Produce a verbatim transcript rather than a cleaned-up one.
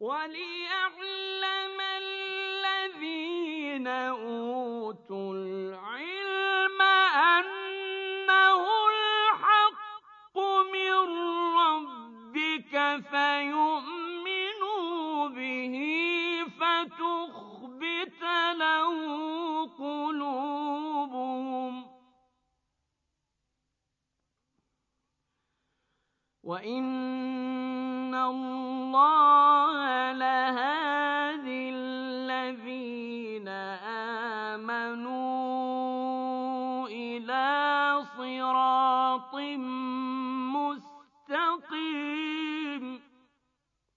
وَلِيَعْلَمَ الَّذِينَ أُوتُوا الْعِلْمَ أَنَّهُ الْحَقُّ مِن رَّبِّكَ فَيُؤْمِنُوا بِهِ فَتُخْبِتَ لَهُ قُلُوبُهُمْ ۗ وَإِنَّ اللَّهَ لَهَادِ الَّذِينَ